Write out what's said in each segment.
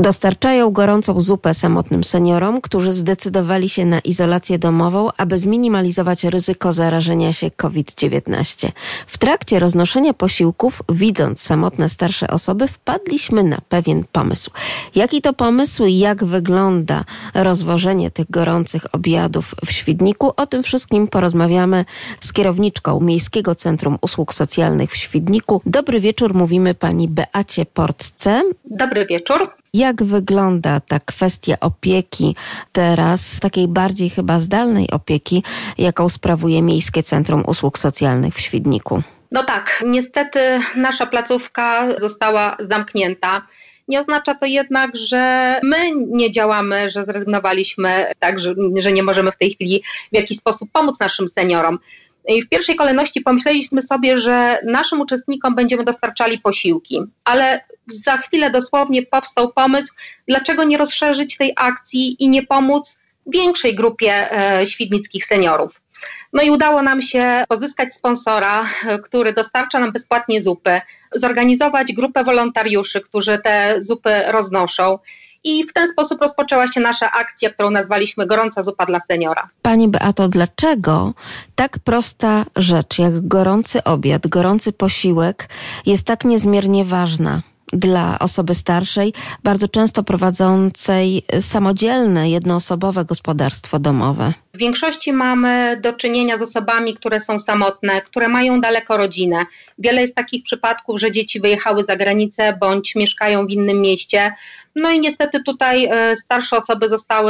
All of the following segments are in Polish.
Dostarczają gorącą zupę samotnym seniorom, którzy zdecydowali się na izolację domową, aby zminimalizować ryzyko zarażenia się COVID-19. W trakcie roznoszenia posiłków, widząc samotne starsze osoby, wpadliśmy na pewien pomysł. Jaki to pomysł i jak wygląda rozwożenie tych gorących obiadów w Świdniku? O tym wszystkim porozmawiamy z kierowniczką Miejskiego Centrum Usług Socjalnych w Świdniku. Dobry wieczór, mówimy pani Beacie Portce. Dobry wieczór. Jak wygląda ta kwestia opieki teraz, takiej bardziej chyba zdalnej opieki, jaką sprawuje Miejskie Centrum Usług Socjalnych w Świdniku? No tak, niestety nasza placówka została zamknięta. Nie oznacza to jednak, że my nie działamy, że zrezygnowaliśmy, tak, że nie możemy w tej chwili w jakiś sposób pomóc naszym seniorom. I w pierwszej kolejności pomyśleliśmy sobie, że naszym uczestnikom będziemy dostarczali posiłki, ale za chwilę dosłownie powstał pomysł, dlaczego nie rozszerzyć tej akcji i nie pomóc większej grupie świdnickich seniorów. No i udało nam się pozyskać sponsora, który dostarcza nam bezpłatnie zupy, zorganizować grupę wolontariuszy, którzy te zupy roznoszą. I w ten sposób rozpoczęła się nasza akcja, którą nazwaliśmy Gorąca Zupa dla Seniora. Pani Beato, dlaczego tak prosta rzecz jak gorący obiad, gorący posiłek jest tak niezmiernie ważna dla osoby starszej, bardzo często prowadzącej samodzielne, jednoosobowe gospodarstwo domowe? W większości mamy do czynienia z osobami, które są samotne, które mają daleko rodzinę. Wiele jest takich przypadków, że dzieci wyjechały za granicę bądź mieszkają w innym mieście. No i niestety tutaj starsze osoby zostały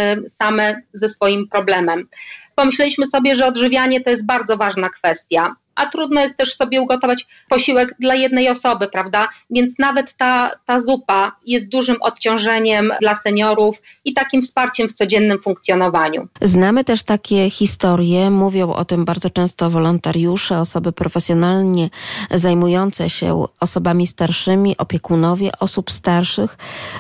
same ze swoim problemem. Pomyśleliśmy sobie, że odżywianie to jest bardzo ważna kwestia, a trudno jest też sobie ugotować posiłek dla jednej osoby, prawda? Więc nawet ta zupa jest dużym odciążeniem dla seniorów i takim wsparciem w codziennym funkcjonowaniu. Znamy też takie historie, mówią o tym bardzo często wolontariusze, osoby profesjonalnie zajmujące się osobami starszymi, opiekunowie osób starszych,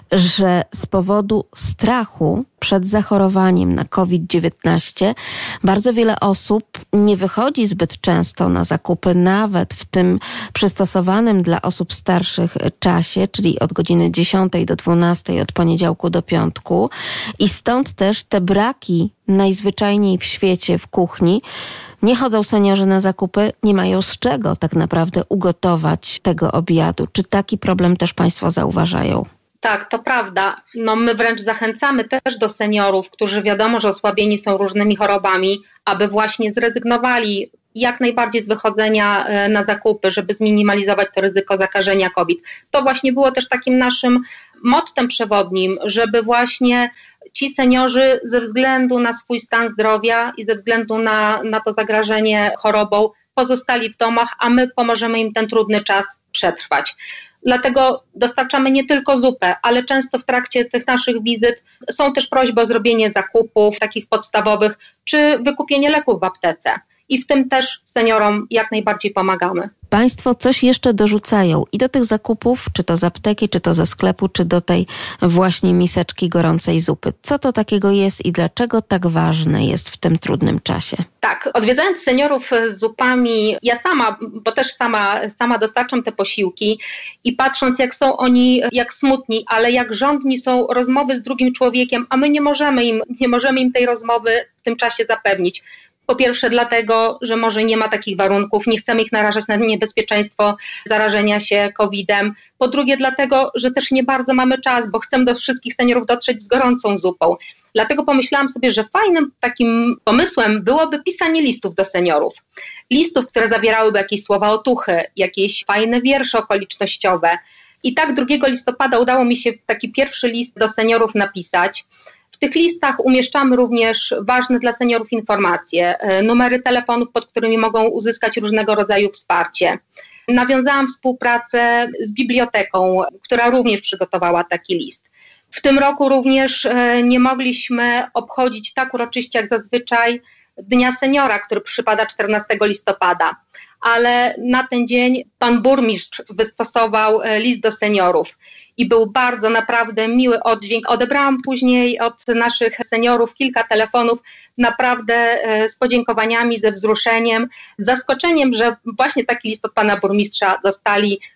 że z powodu strachu przed zachorowaniem na COVID-19 bardzo wiele osób nie wychodzi zbyt często na zakupy, nawet w tym przystosowanym dla osób starszych czasie, czyli od godziny 10 do 12, od poniedziałku do piątku. I stąd też te braki najzwyczajniej w świecie w kuchni. Nie chodzą seniorzy na zakupy, nie mają z czego tak naprawdę ugotować tego obiadu. Czy taki problem też Państwo zauważają? Tak, to prawda. No my wręcz zachęcamy też do seniorów, którzy wiadomo, że osłabieni są różnymi chorobami, aby właśnie zrezygnowali jak najbardziej z wychodzenia na zakupy, żeby zminimalizować to ryzyko zakażenia COVID. To właśnie było też takim naszym mottem przewodnim, żeby właśnie ci seniorzy ze względu na swój stan zdrowia i ze względu na to zagrożenie chorobą pozostali w domach, a my pomożemy im ten trudny czas przetrwać. Dlatego dostarczamy nie tylko zupę, ale często w trakcie tych naszych wizyt są też prośby o zrobienie zakupów takich podstawowych, czy wykupienie leków w aptece. I w tym też seniorom jak najbardziej pomagamy. Państwo coś jeszcze dorzucają i do tych zakupów, czy to z apteki, czy to ze sklepu, czy do tej właśnie miseczki gorącej zupy. Co to takiego jest i dlaczego tak ważne jest w tym trudnym czasie? Tak, odwiedzając seniorów z zupami, ja sama, bo też sama dostarczam te posiłki i patrząc jak są oni, jak smutni, ale jak żądni są rozmowy z drugim człowiekiem, a my nie możemy im tej rozmowy w tym czasie zapewnić. Po pierwsze dlatego, że może nie ma takich warunków, nie chcemy ich narażać na niebezpieczeństwo zarażenia się COVID-em. Po drugie dlatego, że też nie bardzo mamy czas, bo chcemy do wszystkich seniorów dotrzeć z gorącą zupą. Dlatego pomyślałam sobie, że fajnym takim pomysłem byłoby pisanie listów do seniorów. Listów, które zawierałyby jakieś słowa otuchy, jakieś fajne wiersze okolicznościowe. I tak 2 listopada udało mi się taki pierwszy list do seniorów napisać. W tych listach umieszczamy również ważne dla seniorów informacje, numery telefonów, pod którymi mogą uzyskać różnego rodzaju wsparcie. Nawiązałam współpracę z biblioteką, która również przygotowała taki list. W tym roku również nie mogliśmy obchodzić tak uroczyście jak zazwyczaj Dnia Seniora, który przypada 14 listopada. Ale na ten dzień pan burmistrz wystosował list do seniorów i był bardzo naprawdę miły oddźwięk. Odebrałam później od naszych seniorów kilka telefonów naprawdę z podziękowaniami, ze wzruszeniem, z zaskoczeniem, że właśnie taki list od pana burmistrza dostali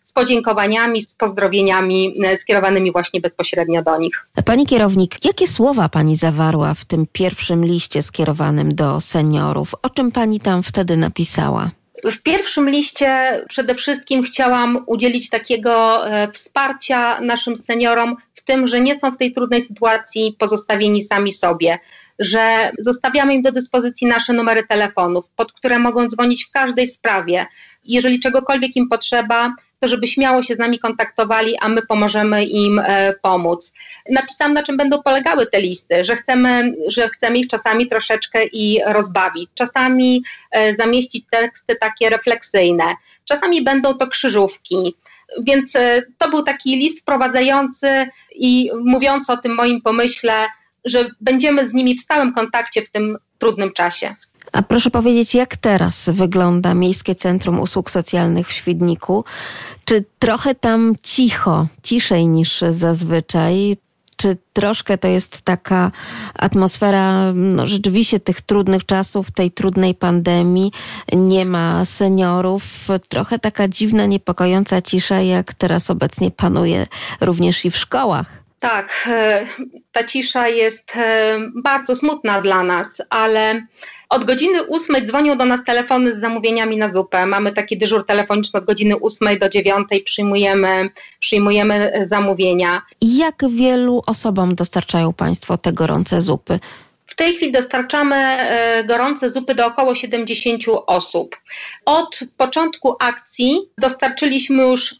z podziękowaniami, z pozdrowieniami skierowanymi właśnie bezpośrednio do nich. Pani kierownik, jakie słowa pani zawarła w tym pierwszym liście skierowanym do seniorów? O czym pani tam wtedy napisała? W pierwszym liście przede wszystkim chciałam udzielić takiego wsparcia naszym seniorom w tym, że nie są w tej trudnej sytuacji pozostawieni sami sobie, że zostawiamy im do dyspozycji nasze numery telefonów, pod które mogą dzwonić w każdej sprawie. Jeżeli czegokolwiek im potrzeba, to żeby śmiało się z nami kontaktowali, a my pomożemy im pomóc. Napisałam, na czym będą polegały te listy, że chcemy ich czasami troszeczkę i rozbawić, czasami zamieścić teksty takie refleksyjne, czasami będą to krzyżówki. Więc to był taki list wprowadzający i mówiący o tym moim pomyśle, że będziemy z nimi w stałym kontakcie w tym trudnym czasie. A proszę powiedzieć, jak teraz wygląda Miejskie Centrum Usług Socjalnych w Świdniku? Czy trochę tam ciszej niż zazwyczaj? Czy troszkę to jest taka atmosfera rzeczywiście tych trudnych czasów, tej trudnej pandemii? Nie ma seniorów. Trochę taka dziwna, niepokojąca cisza, jak teraz obecnie panuje również i w szkołach. Tak, ta cisza jest bardzo smutna dla nas, ale od godziny 8 dzwonią do nas telefony z zamówieniami na zupę. Mamy taki dyżur telefoniczny od godziny 8 do 9, przyjmujemy zamówienia. Jak wielu osobom dostarczają Państwo te gorące zupy? W tej chwili dostarczamy gorące zupy do około 70 osób. Od początku akcji dostarczyliśmy już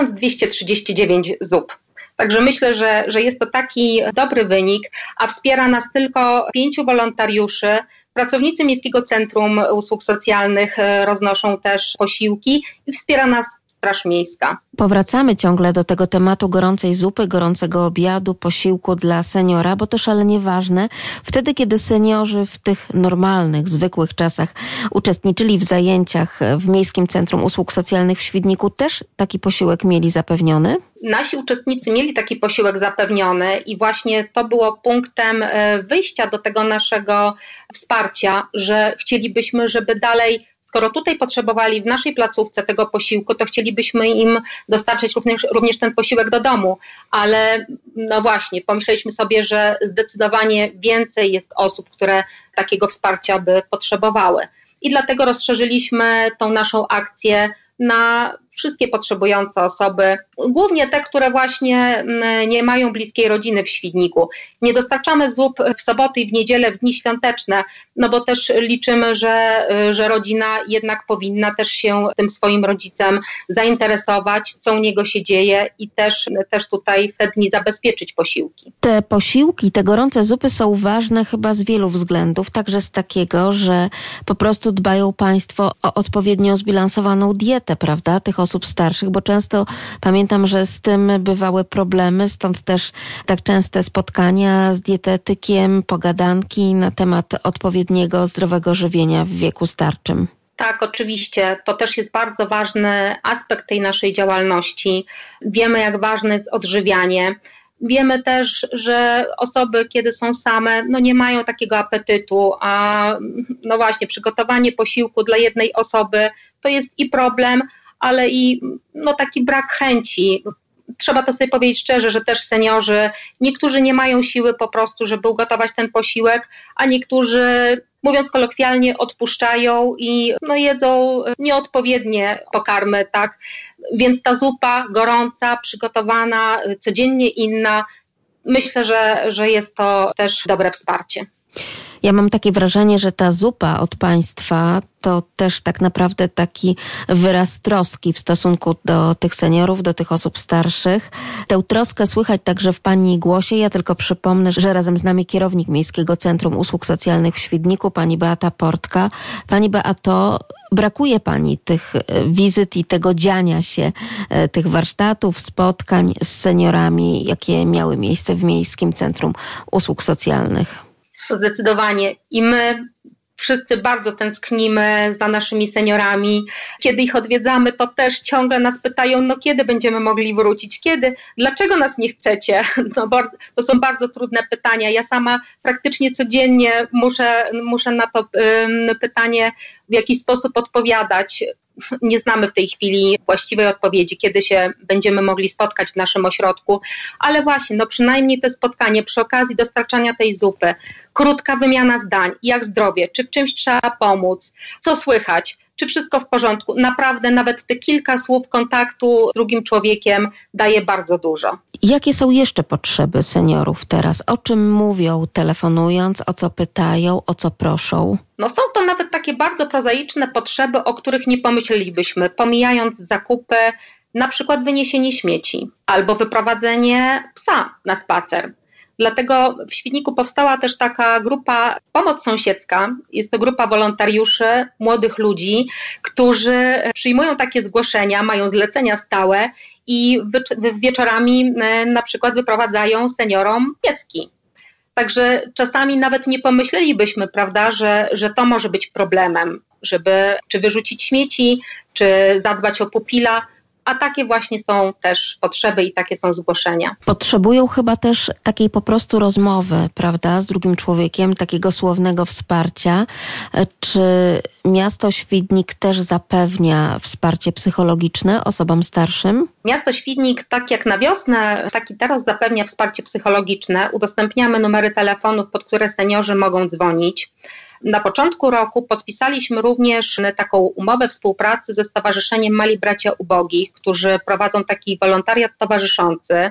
1239 zup. Także myślę, że jest to taki dobry wynik, a wspiera nas tylko 5 wolontariuszy. Pracownicy Miejskiego Centrum Usług Socjalnych roznoszą też posiłki i wspiera nas Straż Miejska. Powracamy ciągle do tego tematu gorącej zupy, gorącego obiadu, posiłku dla seniora, bo to szalenie ważne. Wtedy, kiedy seniorzy w tych normalnych, zwykłych czasach uczestniczyli w zajęciach w Miejskim Centrum Usług Socjalnych w Świdniku, też taki posiłek mieli zapewniony? Nasi uczestnicy mieli taki posiłek zapewniony i właśnie to było punktem wyjścia do tego naszego wsparcia, że chcielibyśmy, żeby dalej, skoro tutaj potrzebowali w naszej placówce tego posiłku, to chcielibyśmy im dostarczyć również ten posiłek do domu, ale no właśnie, pomyśleliśmy sobie, że zdecydowanie więcej jest osób, które takiego wsparcia by potrzebowały. I dlatego rozszerzyliśmy tą naszą akcję na wszystkie potrzebujące osoby, głównie te, które właśnie nie mają bliskiej rodziny w Świdniku. Nie dostarczamy zup w soboty i w niedzielę, w dni świąteczne, no bo też liczymy, że rodzina jednak powinna też się tym swoim rodzicem zainteresować, co u niego się dzieje i też tutaj w te dni zabezpieczyć posiłki. Te posiłki, te gorące zupy są ważne chyba z wielu względów, także z takiego, że po prostu dbają Państwo o odpowiednio zbilansowaną dietę, prawda, tych osób starszych, bo często pamiętam, że z tym bywały problemy, stąd też tak częste spotkania z dietetykiem, pogadanki na temat odpowiedniego, zdrowego żywienia w wieku starczym. Tak, oczywiście. To też jest bardzo ważny aspekt tej naszej działalności. Wiemy, jak ważne jest odżywianie. Wiemy też, że osoby, kiedy są same, nie mają takiego apetytu, a no właśnie, przygotowanie posiłku dla jednej osoby to jest i problem, ale i taki brak chęci. Trzeba to sobie powiedzieć szczerze, że też seniorzy, niektórzy nie mają siły po prostu, żeby ugotować ten posiłek, a niektórzy, mówiąc kolokwialnie, odpuszczają i jedzą nieodpowiednie pokarmy, tak? Więc ta zupa gorąca, przygotowana, codziennie inna, myślę, że jest to też dobre wsparcie. Ja mam takie wrażenie, że ta zupa od Państwa to też tak naprawdę taki wyraz troski w stosunku do tych seniorów, do tych osób starszych. Tę troskę słychać także w Pani głosie. Ja tylko przypomnę, że razem z nami kierownik Miejskiego Centrum Usług Socjalnych w Świdniku, Pani Beata Portka. Pani Beato, brakuje Pani tych wizyt i tego dziania się, tych warsztatów, spotkań z seniorami, jakie miały miejsce w Miejskim Centrum Usług Socjalnych? Zdecydowanie. I my wszyscy bardzo tęsknimy za naszymi seniorami. Kiedy ich odwiedzamy, to też ciągle nas pytają, kiedy będziemy mogli wrócić, kiedy, dlaczego nas nie chcecie? Bo to są bardzo trudne pytania. Ja sama praktycznie codziennie muszę na to pytanie w jakiś sposób odpowiadać. nie znamy w tej chwili właściwej odpowiedzi, kiedy się będziemy mogli spotkać w naszym ośrodku, ale właśnie, przynajmniej to spotkanie przy okazji dostarczania tej zupy, krótka wymiana zdań, jak zdrowie, czy w czymś trzeba pomóc, co słychać, czy wszystko w porządku. Naprawdę nawet te kilka słów kontaktu z drugim człowiekiem daje bardzo dużo. Jakie są jeszcze potrzeby seniorów teraz? O czym mówią telefonując, o co pytają, o co proszą? Są to nawet takie bardzo prozaiczne potrzeby, o których nie pomyślelibyśmy, pomijając zakupy, na przykład wyniesienie śmieci albo wyprowadzenie psa na spacer. Dlatego w Świdniku powstała też taka grupa Pomoc Sąsiedzka. Jest to grupa wolontariuszy, młodych ludzi, którzy przyjmują takie zgłoszenia, mają zlecenia stałe i wieczorami na przykład wyprowadzają seniorom pieski. Także czasami nawet nie pomyślelibyśmy, prawda, że to może być problemem, żeby czy wyrzucić śmieci, czy zadbać o pupila. A takie właśnie są też potrzeby i takie są zgłoszenia. Potrzebują chyba też takiej po prostu rozmowy, prawda, z drugim człowiekiem, takiego słownego wsparcia. Czy miasto Świdnik też zapewnia wsparcie psychologiczne osobom starszym? Miasto Świdnik, tak jak na wiosnę, tak i teraz zapewnia wsparcie psychologiczne. Udostępniamy numery telefonów, pod które seniorzy mogą dzwonić. Na początku roku podpisaliśmy również taką umowę współpracy ze Stowarzyszeniem Mali Bracia Ubogich, którzy prowadzą taki wolontariat towarzyszący.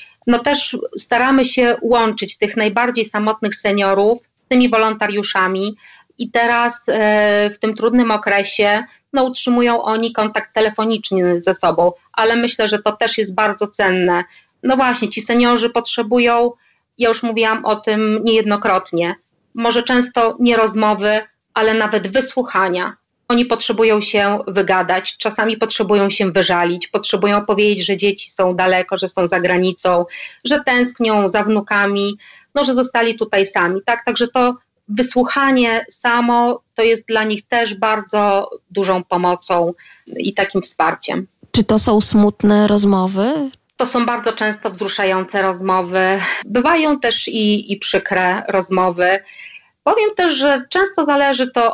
Też staramy się łączyć tych najbardziej samotnych seniorów z tymi wolontariuszami i teraz w tym trudnym okresie utrzymują oni kontakt telefoniczny ze sobą, ale myślę, że to też jest bardzo cenne. Właśnie, ci seniorzy potrzebują, ja już mówiłam o tym niejednokrotnie, może często nie rozmowy, ale nawet wysłuchania. Oni potrzebują się wygadać, czasami potrzebują się wyżalić, potrzebują powiedzieć, że dzieci są daleko, że są za granicą, że tęsknią za wnukami, że zostali tutaj sami. Tak? Także to wysłuchanie samo to jest dla nich też bardzo dużą pomocą i takim wsparciem. Czy to są smutne rozmowy? To są bardzo często wzruszające rozmowy. Bywają też i przykre rozmowy. Powiem też, że często zależy to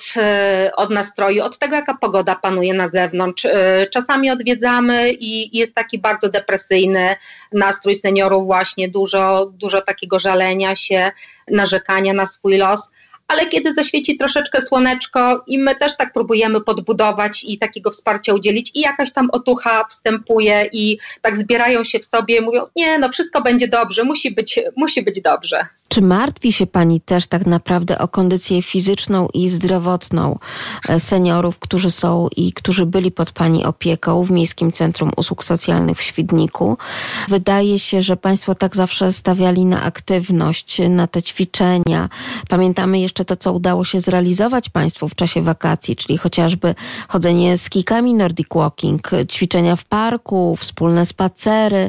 od nastroju, od tego, jaka pogoda panuje na zewnątrz. Czasami odwiedzamy i jest taki bardzo depresyjny nastrój seniorów, właśnie dużo takiego żalenia się, narzekania na swój los. Ale kiedy zaświeci troszeczkę słoneczko i my też tak próbujemy podbudować i takiego wsparcia udzielić i jakaś tam otucha wstępuje i tak zbierają się w sobie i mówią, wszystko będzie dobrze, musi być dobrze. Czy martwi się Pani też tak naprawdę o kondycję fizyczną i zdrowotną seniorów, którzy są i którzy byli pod Pani opieką w Miejskim Centrum Usług Socjalnych w Świdniku? Wydaje się, że Państwo tak zawsze stawiali na aktywność, na te ćwiczenia. Pamiętamy jeszcze to, co udało się zrealizować Państwu w czasie wakacji, czyli chociażby chodzenie z kijkami Nordic Walking, ćwiczenia w parku, wspólne spacery.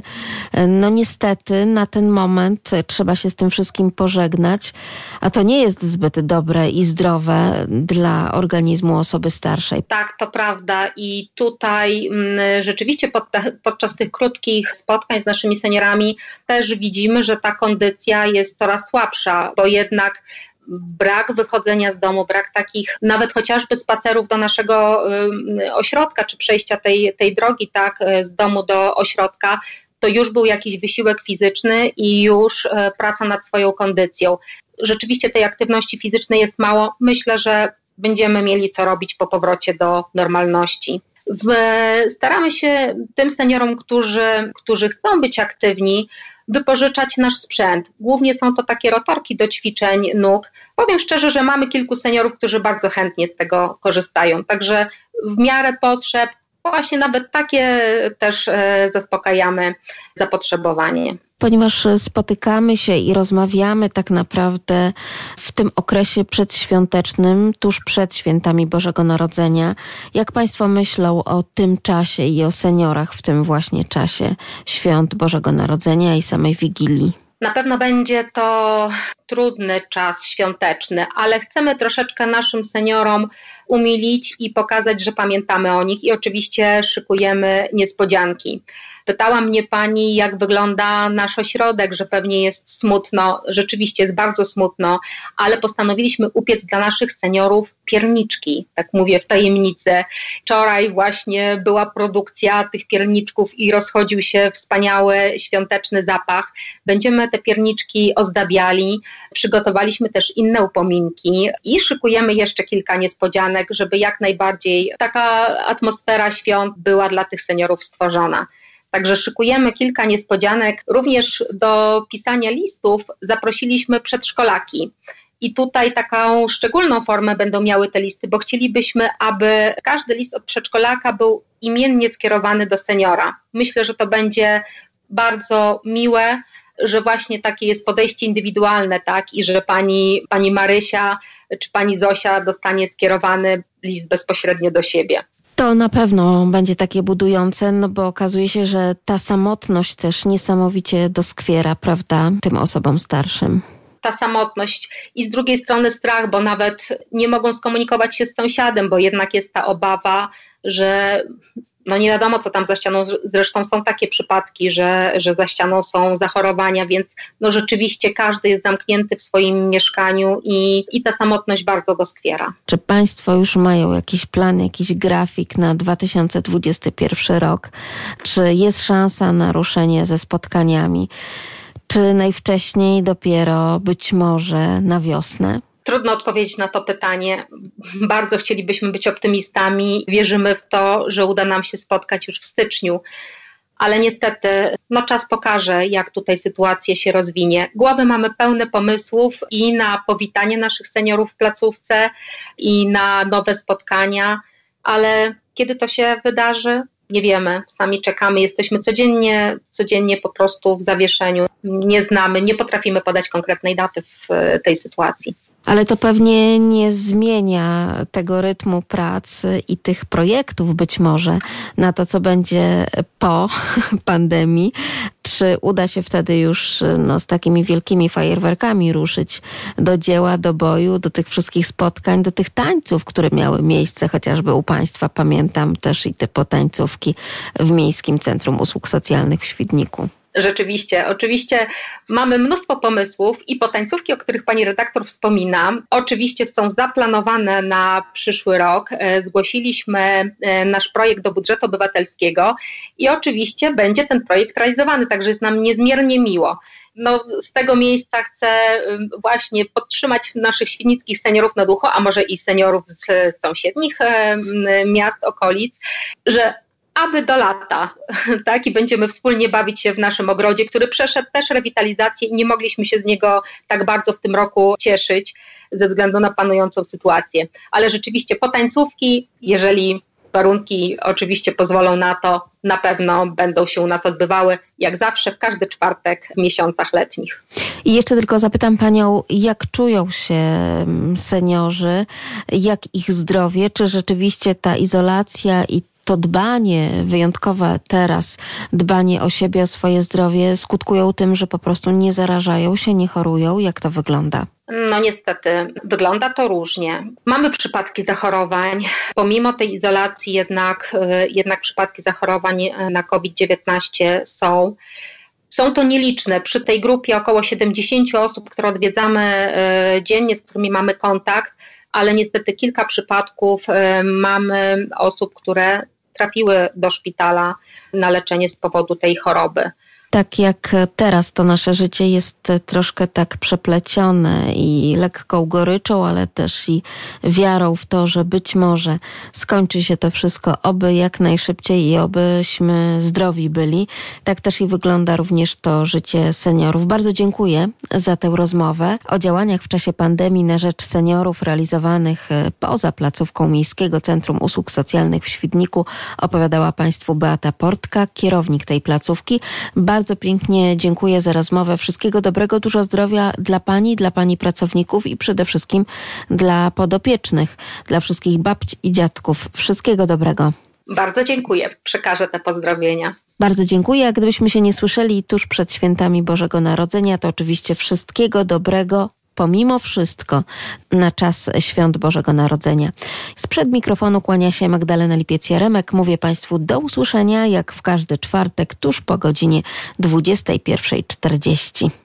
Niestety na ten moment trzeba się z tym wszystkim pożegnać, a to nie jest zbyt dobre i zdrowe dla organizmu osoby starszej. Tak, to prawda i tutaj rzeczywiście podczas tych krótkich spotkań z naszymi seniorami też widzimy, że ta kondycja jest coraz słabsza, bo jednak brak wychodzenia z domu, brak takich nawet chociażby spacerów do naszego ośrodka, czy przejścia tej drogi tak z domu do ośrodka, to już był jakiś wysiłek fizyczny i już praca nad swoją kondycją. Rzeczywiście tej aktywności fizycznej jest mało. Myślę, że będziemy mieli co robić po powrocie do normalności. Staramy się tym seniorom, którzy chcą być aktywni, wypożyczać nasz sprzęt. Głównie są to takie rotorki do ćwiczeń nóg. Powiem szczerze, że mamy kilku seniorów, którzy bardzo chętnie z tego korzystają. Także w miarę potrzeb właśnie nawet takie też zaspokajamy zapotrzebowanie. Ponieważ spotykamy się i rozmawiamy tak naprawdę w tym okresie przedświątecznym, tuż przed świętami Bożego Narodzenia, jak Państwo myślą o tym czasie i o seniorach w tym właśnie czasie świąt Bożego Narodzenia i samej Wigilii? Na pewno będzie to trudny czas świąteczny, ale chcemy troszeczkę naszym seniorom umilić i pokazać, że pamiętamy o nich i oczywiście szykujemy niespodzianki. Pytała mnie pani, jak wygląda nasz ośrodek, że pewnie jest smutno. Rzeczywiście jest bardzo smutno, ale postanowiliśmy upiec dla naszych seniorów pierniczki, tak mówię w tajemnicy. Wczoraj właśnie była produkcja tych pierniczków i rozchodził się wspaniały, świąteczny zapach. Będziemy te pierniczki ozdabiali, przygotowaliśmy też inne upominki i szykujemy jeszcze kilka niespodzianek, żeby jak najbardziej taka atmosfera świąt była dla tych seniorów stworzona. Także szykujemy kilka niespodzianek. Również do pisania listów zaprosiliśmy przedszkolaki. I tutaj taką szczególną formę będą miały te listy, bo chcielibyśmy, aby każdy list od przedszkolaka był imiennie skierowany do seniora. Myślę, że to będzie bardzo miłe, że właśnie takie jest podejście indywidualne, tak, i że pani Marysia czy pani Zosia dostanie skierowany list bezpośrednio do siebie. To na pewno będzie takie budujące, no bo okazuje się, że ta samotność też niesamowicie doskwiera, prawda, tym osobom starszym. Ta samotność i z drugiej strony strach, bo nawet nie mogą skomunikować się z sąsiadem, bo jednak jest ta obawa, że nie wiadomo, co tam za ścianą. Zresztą są takie przypadki, że za ścianą są zachorowania, więc rzeczywiście każdy jest zamknięty w swoim mieszkaniu i ta samotność bardzo doskwiera. Czy państwo już mają jakiś plan, jakiś grafik na 2021 rok? Czy jest szansa na ruszenie ze spotkaniami? Czy najwcześniej dopiero być może na wiosnę? Trudno odpowiedzieć na to pytanie. Bardzo chcielibyśmy być optymistami. Wierzymy w to, że uda nam się spotkać już w styczniu. Ale niestety czas pokaże, jak tutaj sytuacja się rozwinie. Głowy mamy pełne pomysłów i na powitanie naszych seniorów w placówce i na nowe spotkania, ale kiedy to się wydarzy? Nie wiemy, sami czekamy, jesteśmy codziennie po prostu w zawieszeniu. Nie znamy, nie potrafimy podać konkretnej daty w tej sytuacji. Ale to pewnie nie zmienia tego rytmu pracy i tych projektów być może na to, co będzie po pandemii. Czy uda się wtedy już z takimi wielkimi fajerwerkami ruszyć do dzieła, do boju, do tych wszystkich spotkań, do tych tańców, które miały miejsce chociażby u państwa. Pamiętam też i te potańcówki w Miejskim Centrum Usług Socjalnych w Świdniku. Rzeczywiście, oczywiście mamy mnóstwo pomysłów i potańcówki, o których pani redaktor wspomina, oczywiście są zaplanowane na przyszły rok. Zgłosiliśmy nasz projekt do budżetu obywatelskiego i oczywiście będzie ten projekt realizowany, także jest nam niezmiernie miło. Z tego miejsca chcę właśnie podtrzymać naszych świdnickich seniorów na duchu, a może i seniorów z sąsiednich miast, okolic, że aby do lata, tak, i będziemy wspólnie bawić się w naszym ogrodzie, który przeszedł też rewitalizację i nie mogliśmy się z niego tak bardzo w tym roku cieszyć ze względu na panującą sytuację. Ale rzeczywiście potańcówki, jeżeli warunki oczywiście pozwolą na to, na pewno będą się u nas odbywały, jak zawsze, w każdy czwartek w miesiącach letnich. I jeszcze tylko zapytam panią, jak czują się seniorzy, jak ich zdrowie, czy rzeczywiście ta izolacja i to dbanie wyjątkowe teraz, dbanie o siebie, o swoje zdrowie skutkują tym, że po prostu nie zarażają się, nie chorują? Jak to wygląda? Niestety, wygląda to różnie. Mamy przypadki zachorowań. Pomimo tej izolacji jednak przypadki zachorowań na COVID-19 są. Są to nieliczne. Przy tej grupie około 70 osób, które odwiedzamy dziennie, z którymi mamy kontakt, ale niestety kilka przypadków mamy osób, które trafiły do szpitala na leczenie z powodu tej choroby. Tak jak teraz to nasze życie jest troszkę tak przeplecione i lekką goryczą, ale też i wiarą w to, że być może skończy się to wszystko oby jak najszybciej i obyśmy zdrowi byli. Tak też i wygląda również to życie seniorów. Bardzo dziękuję za tę rozmowę o działaniach w czasie pandemii na rzecz seniorów realizowanych poza placówką Miejskiego Centrum Usług Socjalnych w Świdniku. Opowiadała Państwu Beata Portka, kierownik tej placówki. Bardzo pięknie dziękuję za rozmowę. Wszystkiego dobrego, dużo zdrowia dla pani pracowników i przede wszystkim dla podopiecznych, dla wszystkich babć i dziadków. Wszystkiego dobrego. Bardzo dziękuję. Przekażę te pozdrowienia. Bardzo dziękuję. A gdybyśmy się nie słyszeli tuż przed świętami Bożego Narodzenia, to oczywiście wszystkiego dobrego pomimo wszystko na czas świąt Bożego Narodzenia. Sprzed mikrofonu kłania się Magdalena Lipiec-Jaremek. Mówię Państwu do usłyszenia jak w każdy czwartek tuż po godzinie 21:40.